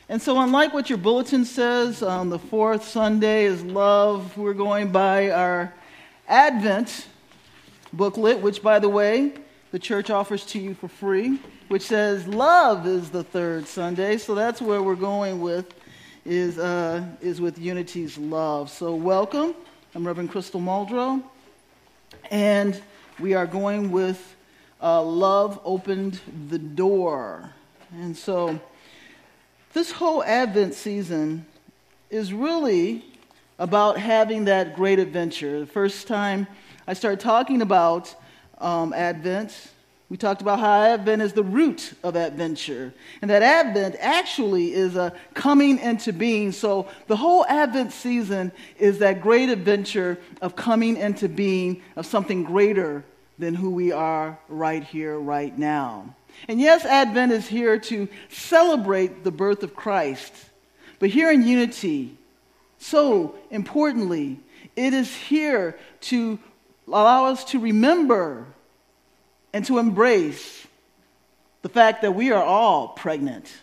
And so unlike what your bulletin says, the fourth Sunday is love. We're going by our Advent booklet, which, by the way, the church offers to you for free, which says love is the third Sunday. So that's where we're going with, is with Unity's love. So welcome. I'm Reverend Crystal Muldrow, and we are going with Love Opened the Door. And so this whole Advent season is really about having that great adventure. The first time I started talking about Advent, we talked about how Advent is the root of adventure, and that Advent actually is a coming into being. So the whole Advent season is that great adventure of coming into being of something greater than who we are right here, right now. And yes, Advent is here to celebrate the birth of Christ. But here in Unity, so importantly, it is here to allow us to remember and to embrace the fact that we are all pregnant.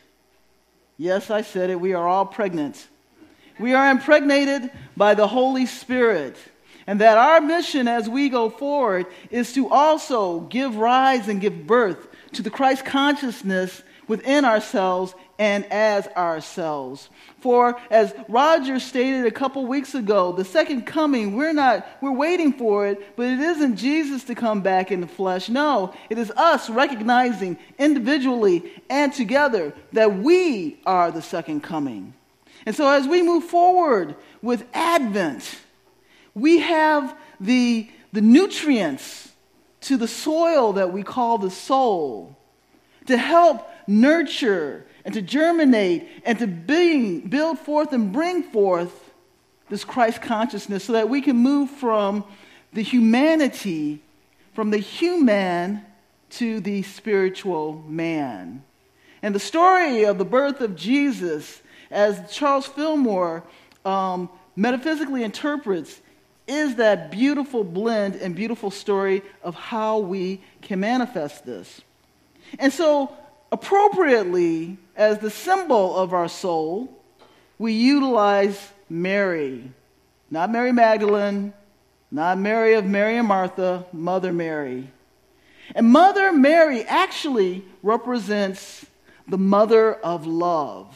Yes, I said it, we are all pregnant. We are impregnated by the Holy Spirit. And that our mission as we go forward is to also give rise and give birth to the Christ consciousness within ourselves and as ourselves. For as Roger stated a couple weeks ago, the second coming, we're waiting for it, but it isn't Jesus to come back in the flesh. No, it is us recognizing individually and together that we are the second coming. And so as we move forward with Advent, we have the nutrients to the soil that we call the soul to help nurture and to germinate and to build forth and bring forth this Christ consciousness so that we can move from the humanity, from the human to the spiritual man. And the story of the birth of Jesus, as Charles Fillmore metaphysically interprets, is that beautiful blend and beautiful story of how we can manifest this. And so, appropriately, as the symbol of our soul, we utilize Mary. Not Mary Magdalene, not Mary of Mary and Martha, Mother Mary. And Mother Mary actually represents the mother of love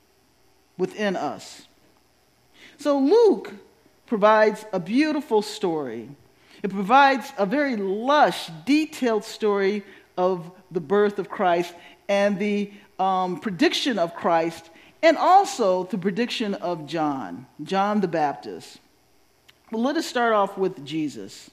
within us. So Luke provides a beautiful story. It provides a very lush, detailed story of the birth of Christ and the prediction of Christ, and also the prediction of John the Baptist. Well, let us start off with Jesus.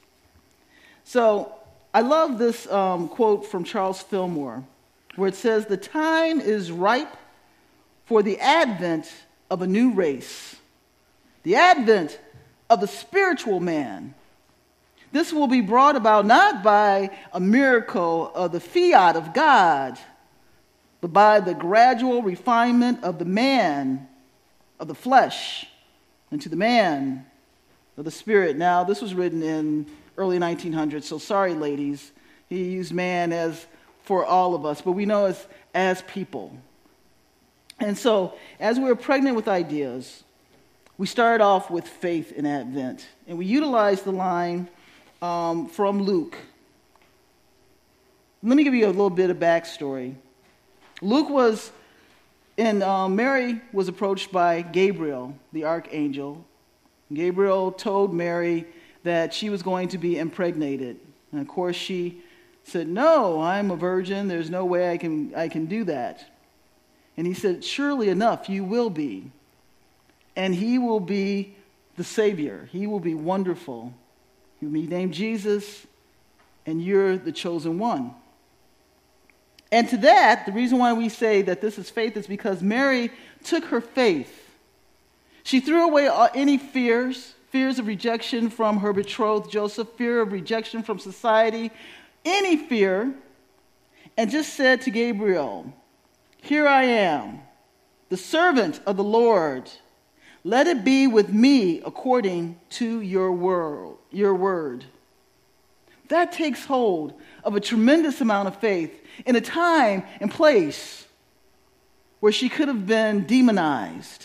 So I love this quote from Charles Fillmore, where it says, "The time is ripe for the advent of a new race, the advent of the spiritual man. This will be brought about not by a miracle of the fiat of God, but by the gradual refinement of the man of the flesh into the man of the spirit." Now, this was written in early 1900s, so sorry, ladies. He used man as for all of us, but we know as people. And so, as we're pregnant with ideas, we start off with faith in Advent, and we utilize the line from Luke. Let me give you a little bit of backstory. Mary was approached by Gabriel, the archangel. Gabriel told Mary that she was going to be impregnated. And of course she said, "No, I'm a virgin. There's no way I can do that." And he said, "Surely enough, you will be. And he will be the Savior. He will be wonderful. He will be named Jesus, and you're the chosen one." And to that, the reason why we say that this is faith is because Mary took her faith. She threw away any fears of rejection from her betrothed Joseph, fear of rejection from society, any fear, and just said to Gabriel, "Here I am, the servant of the Lord. Let it be with me according to your word." That takes hold of a tremendous amount of faith in a time and place where she could have been demonized.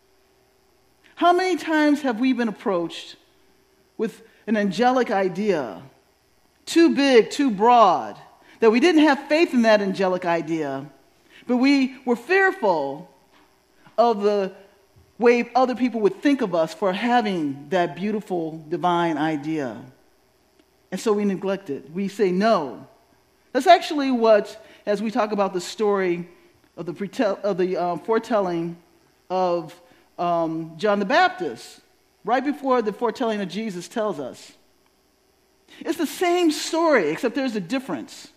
How many times have we been approached with an angelic idea, too big, too broad, that we didn't have faith in that angelic idea, but we were fearful of the way other people would think of us for having that beautiful divine idea. And so we neglect it. We say no. That's actually what, as we talk about the story of the foretelling of John the Baptist, right before the foretelling of Jesus tells us. It's the same story, except there's a difference.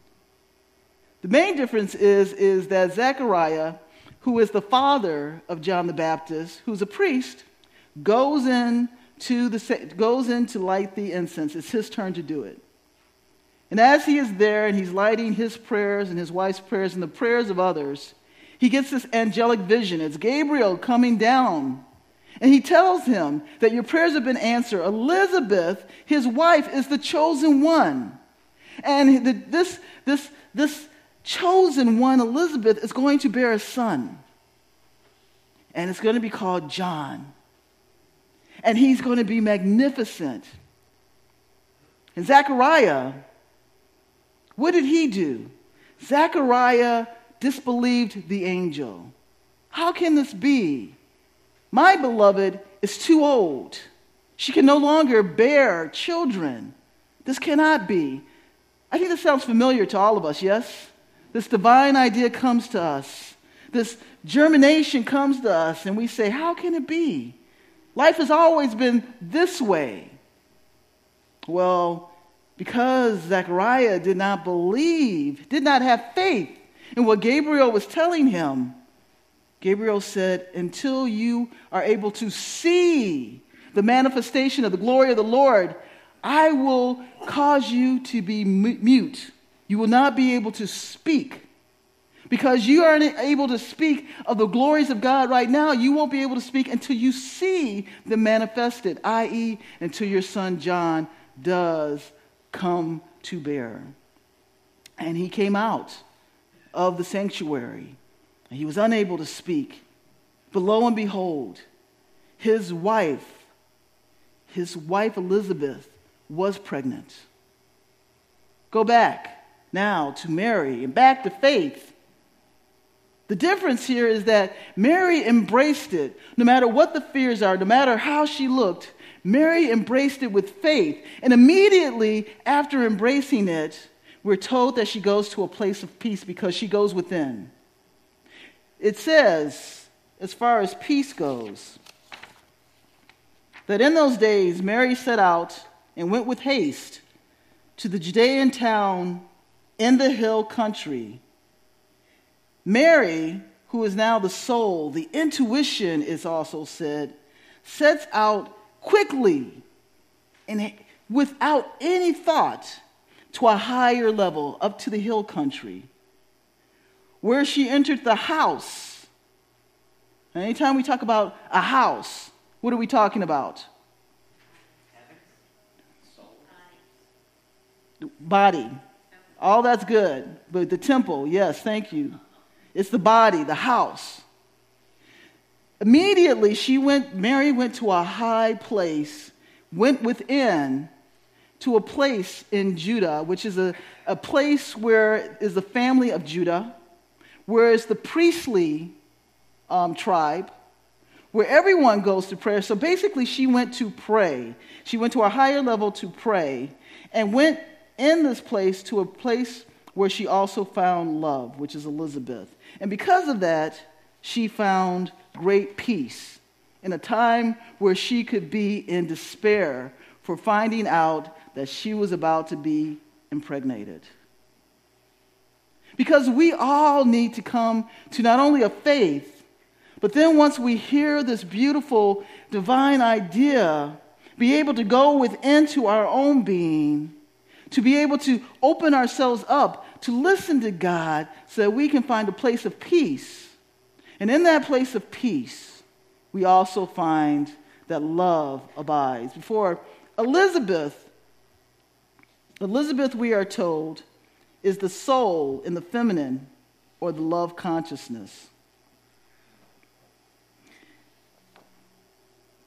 The main difference is that Zechariah, who is the father of John the Baptist, who's a priest, goes in to light the incense. It's his turn to do it. And as he is there and he's lighting his prayers and his wife's prayers and the prayers of others, he gets this angelic vision. It's Gabriel coming down. And he tells him that your prayers have been answered. Elizabeth, his wife, is the chosen one. And this chosen one, Elizabeth, is going to bear a son. And it's going to be called John. And he's going to be magnificent. And Zechariah, what did he do? Zechariah disbelieved the angel. How can this be? My beloved is too old. She can no longer bear children. This cannot be. I think this sounds familiar to all of us, yes? This divine idea comes to us. This germination comes to us, and we say, how can it be? Life has always been this way. Well, because Zechariah did not believe, did not have faith in what Gabriel was telling him, Gabriel said, until you are able to see the manifestation of the glory of the Lord, I will cause you to be mute. You will not be able to speak. Because you aren't able to speak of the glories of God right now, you won't be able to speak until you see them manifested, i.e., until your son John does come to bear. And he came out of the sanctuary. And he was unable to speak. But lo and behold, his wife Elizabeth was pregnant. Go back now to Mary and back to faith. The difference here is that Mary embraced it. No matter what the fears are, no matter how she looked, Mary embraced it with faith. And immediately after embracing it, we're told that she goes to a place of peace because she goes within. It says, as far as peace goes, that in those days Mary set out and went with haste to the Judean town in the hill country. Mary, who is now the soul, the intuition is also said, sets out quickly and without any thought to a higher level, up to the hill country, where she entered the house. And anytime we talk about a house, what are we talking about? Body. All that's good. But the temple, yes, thank you. It's the body, the house. Immediately Mary went to a high place, went within to a place in Judah, which is a place where is the family of Judah, where is the priestly tribe, where everyone goes to prayer. So basically she went to pray. She went to a higher level to pray and went in this place to a place where she also found love, which is Elizabeth. And because of that, she found great peace in a time where she could be in despair for finding out that she was about to be impregnated. Because we all need to come to not only a faith, but then once we hear this beautiful divine idea, be able to go within to our own being, to be able to open ourselves up, to listen to God so that we can find a place of peace. And in that place of peace, we also find that love abides. Before Elizabeth, we are told, is the soul in the feminine or the love consciousness.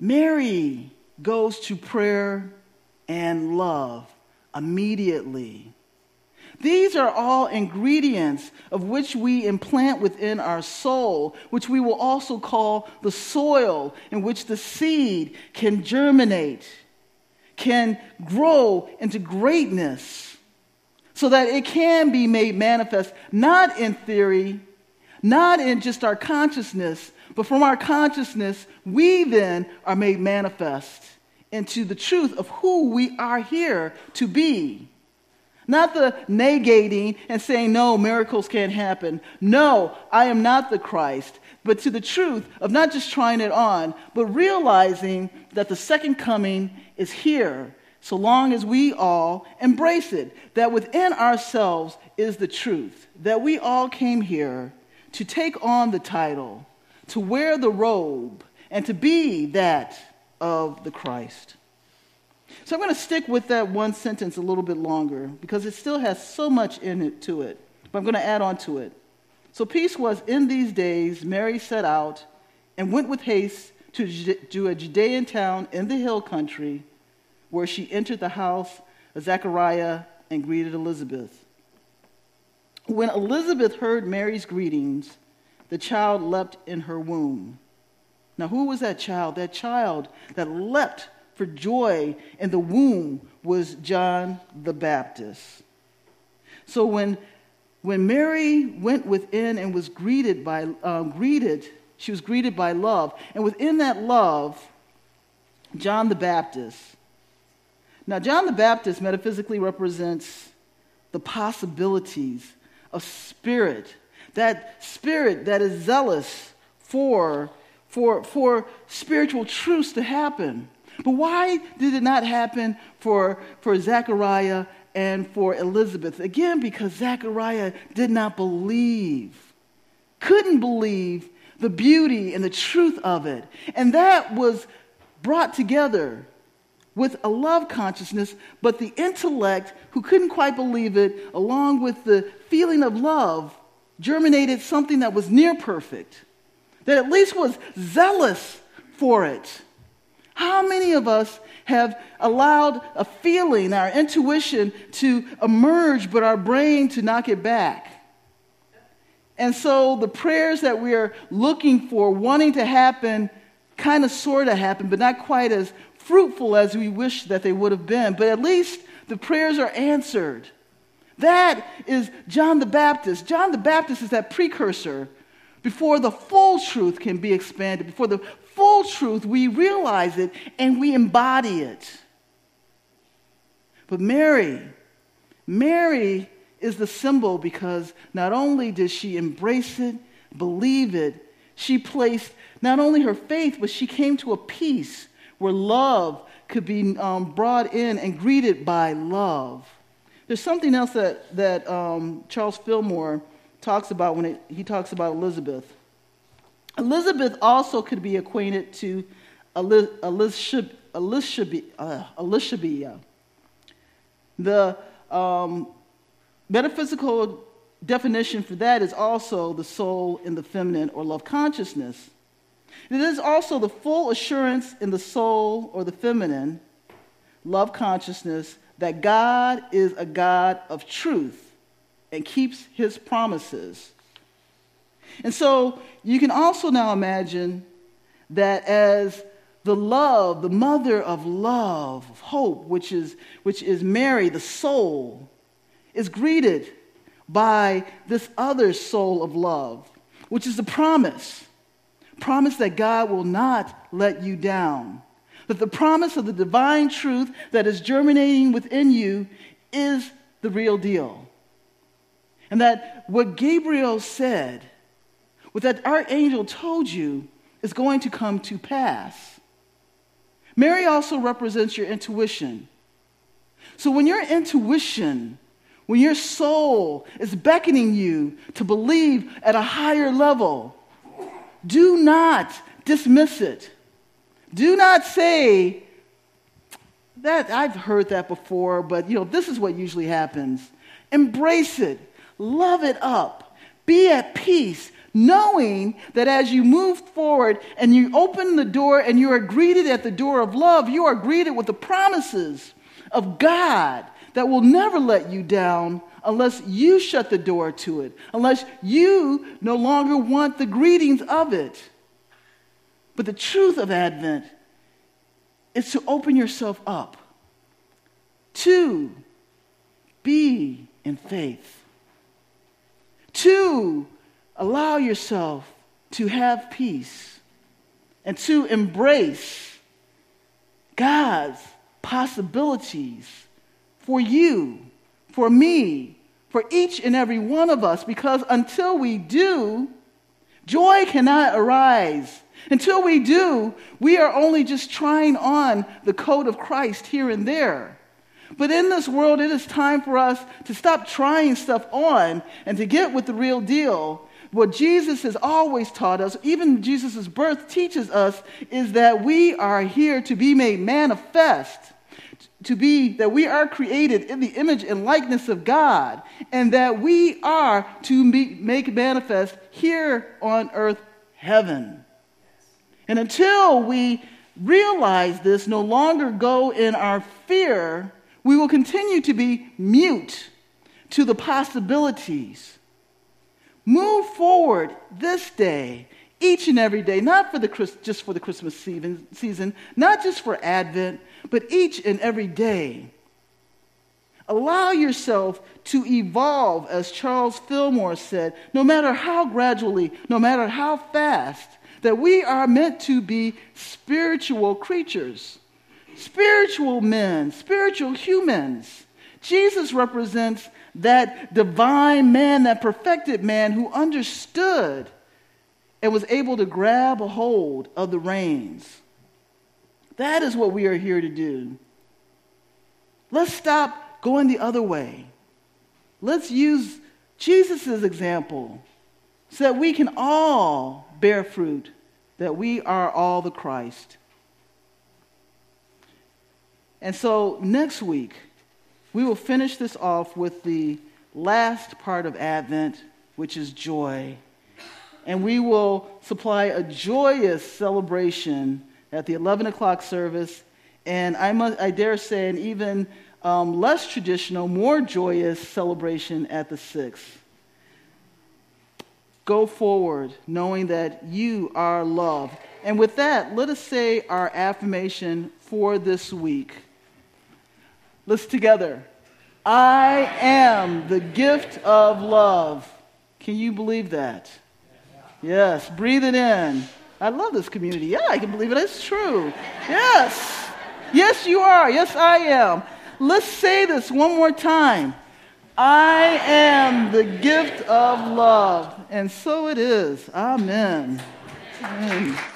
Mary goes to prayer and love immediately. These are all ingredients of which we implant within our soul, which we will also call the soil in which the seed can germinate, can grow into greatness, so that it can be made manifest, not in theory, not in just our consciousness, but from our consciousness, we then are made manifest into the truth of who we are here to be. Not the negating and saying, no, miracles can't happen. No, I am not the Christ. But to the truth of not just trying it on, but realizing that the second coming is here, so long as we all embrace it. That within ourselves is the truth. That we all came here to take on the title, to wear the robe, and to be that of the Christ. So I'm going to stick with that one sentence a little bit longer because it still has so much in it to it, but I'm going to add on to it. So peace was in these days, Mary set out and went with haste to a Judean town in the hill country, where she entered the house of Zechariah and greeted Elizabeth. When Elizabeth heard Mary's greetings, the child leapt in her womb. Now, who was that child? That child that leapt for joy in the womb was John the Baptist. So when Mary went within and was she was greeted by love, and within that love, John the Baptist. Now, John the Baptist metaphysically represents the possibilities of spirit that is zealous for spiritual truths to happen. But why did it not happen for Zechariah and for Elizabeth? Again, because Zechariah did not believe, couldn't believe the beauty and the truth of it. And that was brought together with a love consciousness, but the intellect, who couldn't quite believe it, along with the feeling of love, germinated something that was near perfect, that at least was zealous for it. How many of us have allowed a feeling, our intuition, to emerge, but our brain to knock it back? And so the prayers that we are looking for, wanting to happen, kind of sort of happen, but not quite as fruitful as we wish that they would have been. But at least the prayers are answered. That is John the Baptist. John the Baptist is that precursor before the full truth can be expanded, before the full truth, we realize it and we embody it. But Mary is the symbol because not only did she embrace it, believe it, she placed not only her faith, but she came to a peace where love could be brought in and greeted by love. There's something else that Charles Fillmore talks about when he talks about Elizabeth. Elizabeth also could be acquainted to Elishabia. The metaphysical definition for that is also the soul in the feminine or love consciousness. It is also the full assurance in the soul or the feminine love consciousness that God is a God of truth and keeps his promises. And so you can also now imagine that as the love, the mother of love, of hope, which is Mary, the soul, is greeted by this other soul of love, which is the promise that God will not let you down, that the promise of the divine truth that is germinating within you is the real deal, and that what Gabriel said, what that archangel told you, is going to come to pass. Mary also represents your intuition. So when your intuition, when your soul is beckoning you to believe at a higher level, do not dismiss it. Do not say, that I've heard that before, but this is what usually happens. Embrace it. Love it up. Be at peace, knowing that as you move forward and you open the door and you are greeted at the door of love, you are greeted with the promises of God that will never let you down unless you shut the door to it, unless you no longer want the greetings of it. But the truth of Advent is to open yourself up, to be in faith, to allow yourself to have peace, and to embrace God's possibilities for you, for me, for each and every one of us, because until we do, joy cannot arise. Until we do, we are only just trying on the coat of Christ here and there. But in this world, it is time for us to stop trying stuff on and to get with the real deal. What Jesus has always taught us, even Jesus' birth teaches us, is that we are here to be made manifest, that we are created in the image and likeness of God, and that we are to make manifest here on earth heaven. And until we realize this, no longer go in our fear, we will continue to be mute to the possibilities. Move forward this day, each and every day, not for just for the Christmas season, not just for Advent, but each and every day. Allow yourself to evolve, as Charles Fillmore said, no matter how gradually, no matter how fast, that we are meant to be spiritual creatures, spiritual men, spiritual humans. Jesus represents that divine man, that perfected man who understood and was able to grab a hold of the reins. That is what we are here to do. Let's stop going the other way. Let's use Jesus' example so that we can all bear fruit, that we are all the Christ. And so next week, we will finish this off with the last part of Advent, which is joy. And we will supply a joyous celebration at the 11 o'clock service, and I dare say an even less traditional, more joyous celebration at the 6th. Go forward knowing that you are loved. And with that, let us say our affirmation for this week. Let's together. I am the gift of love. Can you believe that? Yes, breathe it in. I love this community. Yeah, I can believe it. It's true. Yes. Yes, you are. Yes, I am. Let's say this one more time. I am the gift of love. And so it is. Amen. Amen.